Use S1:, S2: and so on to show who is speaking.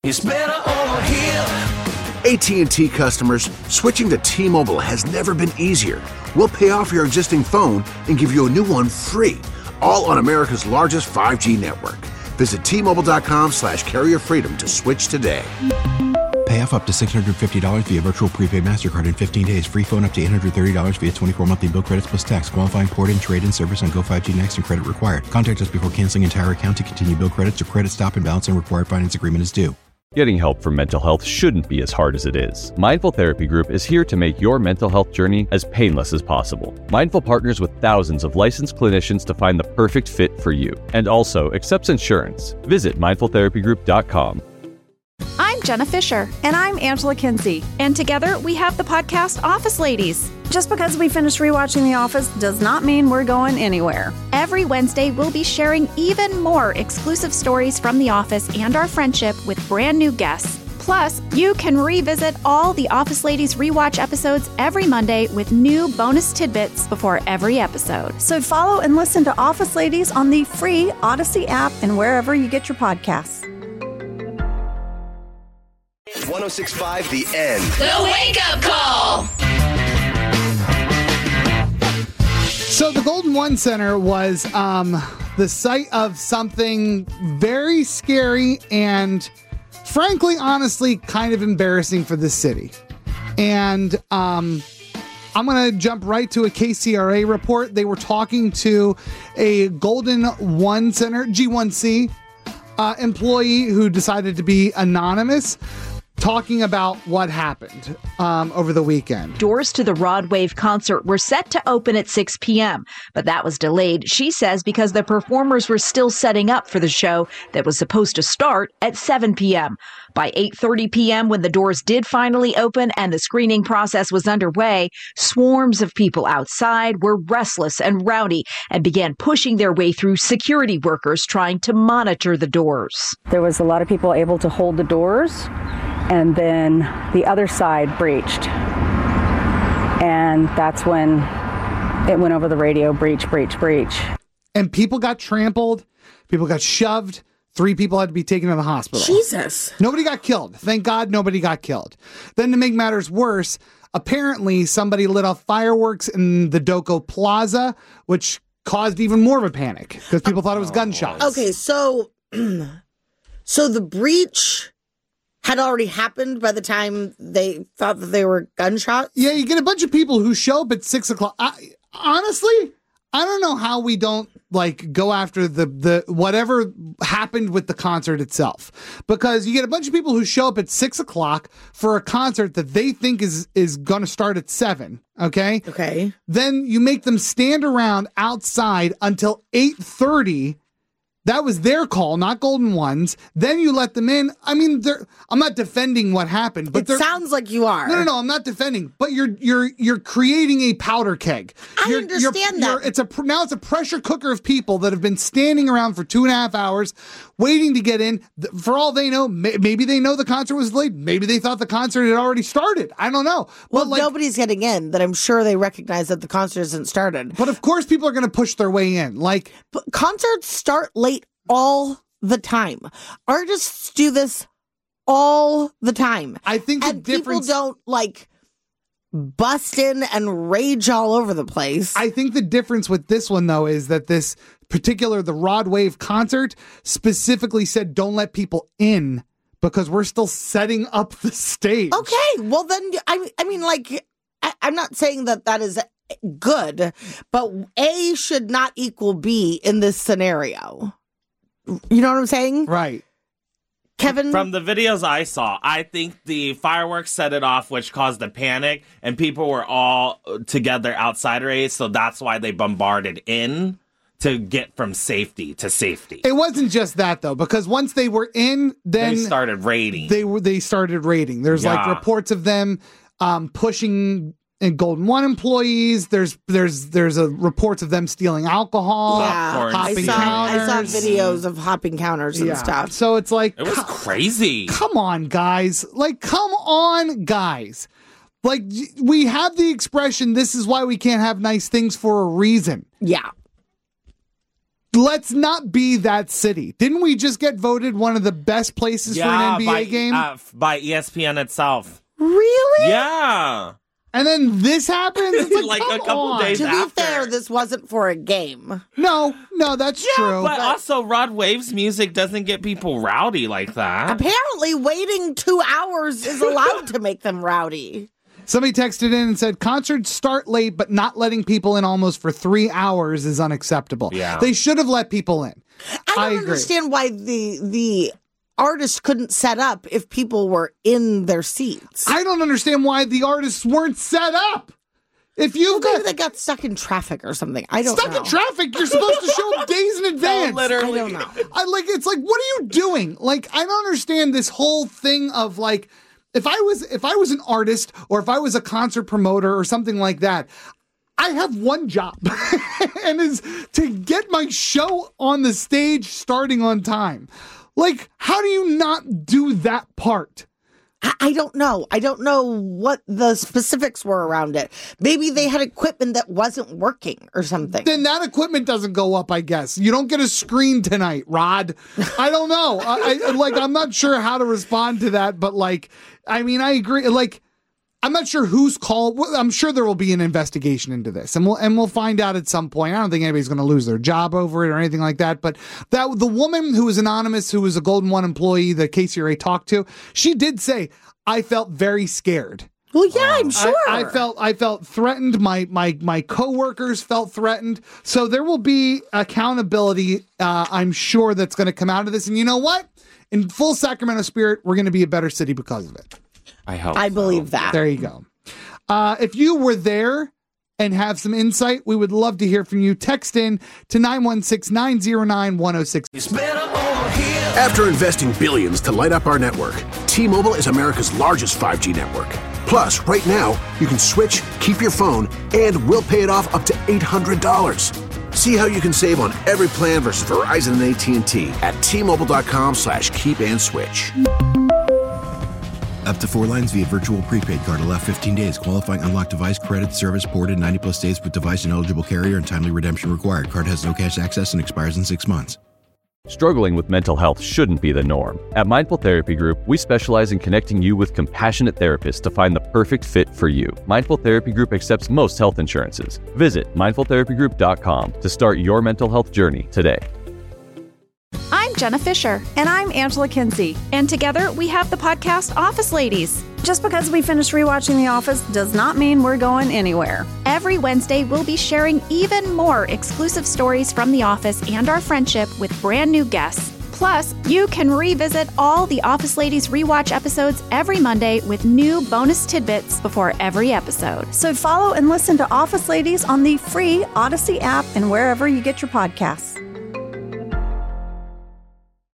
S1: It's better over here.
S2: AT&T customers, switching to T-Mobile has never been easier. We'll pay off your existing phone and give you a new one free, all on America's largest 5G network. Visit T-Mobile.com/carrierfreedom to switch today.
S3: Pay off up to $650 via virtual prepaid MasterCard in 15 days. Free phone up to $830 via 24 monthly bill credits plus tax. Qualifying port and trade-in service on Go5G Next and credit required. Contact us before canceling entire account to continue bill credits or credit stop and balance and required finance agreement is due.
S4: Getting help for mental health shouldn't be as hard as it is. Mindful Therapy Group is here to make your mental health journey as painless as possible. Mindful partners with thousands of licensed clinicians to find the perfect fit for you, and also accepts insurance. Visit mindfultherapygroup.com.
S5: I'm Jenna Fisher.
S6: And I'm Angela Kinsey.
S5: And together we have the podcast Office Ladies.
S6: Just because we finished rewatching The Office does not mean we're going anywhere.
S5: Every Wednesday, we'll be sharing even more exclusive stories from The Office and our friendship with brand new guests. Plus, you can revisit all the Office Ladies rewatch episodes every Monday with new bonus tidbits before every episode.
S6: So follow and listen to Office Ladies on the free Odyssey app and wherever you get your podcasts.
S7: 106.5 The End.
S8: The Wake Up Call.
S9: So the Golden One Center was the site of something very scary and, frankly, honestly, kind of embarrassing for the city. And I'm going to jump right to a KCRA report. They were talking to a Golden One Center, G1C, employee who decided to be anonymous, talking about what happened over the weekend.
S10: Doors to the Rod Wave concert were set to open at 6 p.m., but that was delayed, she says, because the performers were still setting up for the show that was supposed to start at 7 p.m. By 8:30 p.m., when the doors did finally open and the screening process was underway, swarms of people outside were restless and rowdy and began pushing their way through security workers trying to monitor the doors.
S11: There was a lot of people able to hold the doors, and then the other side breached. And that's when it went over the radio, breach.
S9: And people got trampled, people got shoved. 3 people had to be taken to the hospital.
S12: Jesus.
S9: Nobody got killed. Thank God nobody got killed. Then to make matters worse, apparently somebody lit off fireworks in the Doco Plaza, which caused even more of a panic because people thought it was gunshots.
S12: Okay, so the breach had already happened by the time they thought that they were gunshots?
S9: Yeah, you get a bunch of people who show up at 6 o'clock. Honestly, I don't know how we don't go after the whatever happened with the concert itself, because you get a bunch of people who show up at 6 o'clock for a concert that they think is going to start at 7. Okay. Then you make them stand around outside until 8:30. That was their call, not Golden One's. Then you let them in. I mean, I'm not defending what happened, but
S12: it sounds like you are.
S9: No, I'm not defending. But you're creating a powder keg.
S12: I understand that.
S9: Now it's a pressure cooker of people that have been standing around for 2.5 hours, waiting to get in. For all they know, maybe they know the concert was delayed. Maybe they thought the concert had already started. I don't know.
S12: Well, nobody's getting in. That I'm sure they recognize that the concert hasn't started.
S9: But of course, people are going to push their way in. But
S12: concerts start late all the time. Artists do this all the time.
S9: I think the difference...
S12: people don't bust in and rage all over the place.
S9: I think the difference with this one, though, is that the Rod Wave concert specifically said don't let people in because we're still setting up the stage.
S12: Okay, well then, I'm not saying that is good, but A should not equal B in this scenario. You know what I'm saying?
S9: Right.
S12: Kevin?
S13: From the videos I saw, I think the fireworks set it off, which caused the panic, and people were all together outside already, so that's why they bombarded in to get from safety to safety.
S9: It wasn't just that, though, because once they were in, then...
S13: They started raiding.
S9: They started raiding. There's reports of them pushing... And Golden One employees, there's reports of them stealing alcohol, hopping counters.
S12: I saw videos of hopping counters and stuff.
S9: So it's
S13: it was crazy.
S9: Come on, guys. We have the expression, this is why we can't have nice things for a reason.
S12: Yeah.
S9: let's not be that city. Didn't we just get voted one of the best places for an NBA game?
S13: By ESPN itself.
S9: Really?
S13: Yeah.
S9: And then this happens? It's
S13: like a couple days after.
S12: To be fair, this wasn't for a game.
S9: No, that's true.
S13: But also, Rod Wave's music doesn't get people rowdy like that.
S12: Apparently, waiting 2 hours is allowed to make them rowdy.
S9: Somebody texted in and said, concerts start late, but not letting people in almost for 3 hours is unacceptable.
S13: Yeah.
S9: They should have let people in.
S12: I don't understand why the artists couldn't set up if people were in their seats.
S9: I don't understand why the artists weren't set up. If you
S12: maybe they got stuck in traffic or something. I don't know.
S9: Stuck in traffic? You're supposed to show up days in advance.
S13: No, literally.
S12: I don't know.
S9: It's like, what are you doing? Like, I don't understand this whole thing of like, if I was an artist or if I was a concert promoter or something like that, I have one job and is to get my show on the stage starting on time. Like, how do you not do that part?
S12: I don't know. I don't know what the specifics were around it. Maybe they had equipment that wasn't working or something.
S9: Then that equipment doesn't go up, I guess. You don't get a screen tonight, Rod. I don't know. I'm not sure how to respond to that, but I agree. I'm not sure who's called. I'm sure there will be an investigation into this, and we'll find out at some point. I don't think anybody's going to lose their job over it or anything like that. But the woman who was anonymous, who was a Golden One employee that KCRA talked to, she did say, "I felt very scared."
S12: Well, yeah, I'm sure.
S9: I felt threatened. My coworkers felt threatened. So there will be accountability. I'm sure that's going to come out of this. And you know what? In full Sacramento spirit, we're going to be a better city because of it.
S12: I believe that.
S9: There you go. If you were there and have some insight, we would love to hear from you. Text in to 916-909-1060.
S2: After investing billions to light up our network, T-Mobile is America's largest 5G network. Plus, right now, you can switch, keep your phone, and we'll pay it off up to $800. See how you can save on every plan versus Verizon and AT&T at T-Mobile.com/keep-and-switch.
S3: Up to 4 lines via virtual prepaid card. Allow 15 days. Qualifying unlocked device credit service ported 90+ days with device and eligible carrier and timely redemption required. Card has no cash access and expires in 6 months.
S4: Struggling with mental health shouldn't be the norm. At Mindful Therapy Group, we specialize in connecting you with compassionate therapists to find the perfect fit for you. Mindful Therapy Group accepts most health insurances. Visit mindfultherapygroup.com to start your mental health journey today.
S5: I'm Jenna Fisher.
S6: And I'm Angela Kinsey.
S5: And together we have the podcast Office Ladies.
S6: Just because we finished rewatching The Office does not mean we're going anywhere.
S5: Every Wednesday, we'll be sharing even more exclusive stories from The Office and our friendship with brand new guests. Plus, you can revisit all the Office Ladies rewatch episodes every Monday with new bonus tidbits before every episode.
S6: So follow and listen to Office Ladies on the free Odyssey app and wherever you get your podcasts.